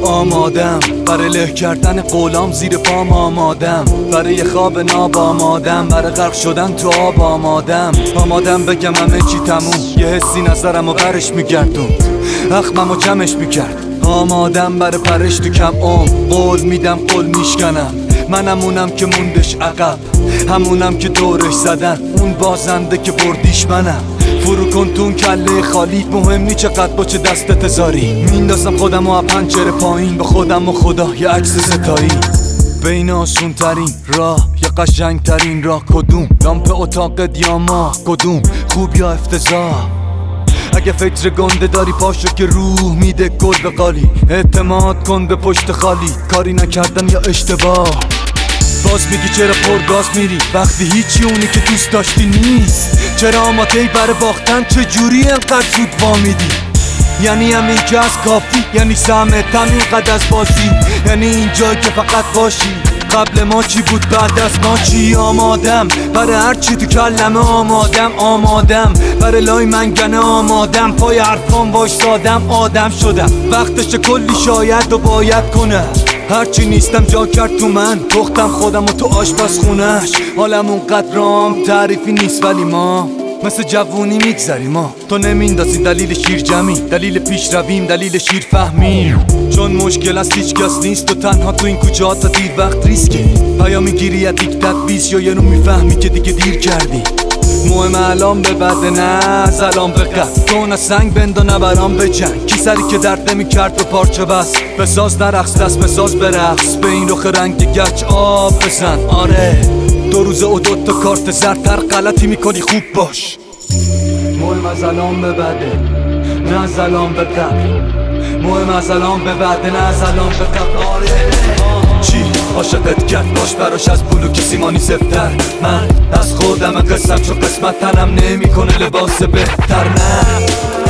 آمادم برای له کردن قولام زیر پام آمادم برای خواب ناب آمادم برای غرق شدن تو آب آمادم بگم همه چی تموم یه حسی نظرم و برش میگردون اخمم و کمش میکرد آمادم برای پرش تو کم قول میدم قول میشکنم منم اونم که موندش عقب همونم که دورش زدن اون بازنده که بردیش منم فرو کن تو اون کله خالی مهم نی چقدر با چه دستت زاری میندازم خودم و پنجره پایین به خودم و خدا یه عکس ستایی بین آسون ترین راه یا قشنگ ترین راه کدوم لامپ اتاقت یا ما کدوم خوب یا افتضاح اگه فکر گنده داری پاشو که روح میده گل به قالی اعتماد کن به پشت خالی کاری نکردن یا اشتباه باز میگی چرا پرگاز میری وقتی هیچی اونی که دوست داشتی نیست چرا آمادهی برای باختن چجوری انقدر زود وامیدی یعنی همین که از کافی یعنی سهمت همینقدر از بازی یعنی اینجایی که فقط باشی قبل ما چی بود بعد از ما چی آمادم برای هر چی تو کلمه آمادم برای لای منگنه آمادم پای حرفان وایسادم آدم شدم وقتش کلی شاید و باید کنه هرچی نیستم جا کرد تو من پختم خودم و تو آشپزخونه‌اش حالم اونقدر رام تعریفی نیست ولی ما مثل جوونی میگذریم ما تو نمیندازی دلیل شیر جمعی دلیل پیش رویم دلیل شیر فهمیم چون مشکل است هیچ کس نیست تو تنها تو این کوچه ها تا دیر وقت ریسکه پیامی گیری از یک تدبیس یا یه رو میفهمی که دیگه دیر کردی مهم الان به بعد نه از الان به قد تو نه سنگ بند و نه برام به جنگ کی سری که درد نمیکرد و پارچه بس بساز در عکس دست بساز برقص به این رخ رنگ گچ آب بزن آره دو روز و دوتا کارت زرد هر غلطی میکنی خوب باش مهم از الان به بعده نه از الان به قبل مهم از الان به بعده نه از الان به قبل آره چی عاشقت کرد باش براش از بلوک سیمانی زفتر من از خودم قسم چون قسمت تنم نمیکنه لباس بهتر نه